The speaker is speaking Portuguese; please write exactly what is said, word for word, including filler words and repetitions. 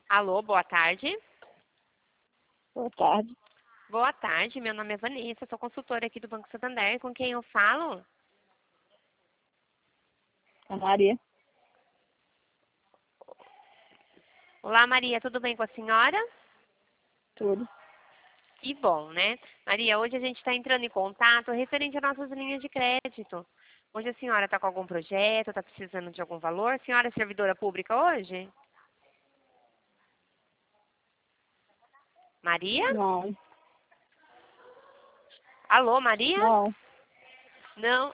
Alô, boa tarde. Boa tarde. Boa tarde, meu nome é Vanessa, sou consultora aqui do Banco Santander. Com quem eu falo? A Maria. Olá, Maria, tudo bem com a senhora? Tudo. Que bom, né? Maria, hoje a gente está entrando em contato referente às nossas linhas de crédito. Hoje a senhora está com algum projeto, está precisando de algum valor? A senhora é servidora pública hoje? Maria? Não. Alô, Maria? Não. Não.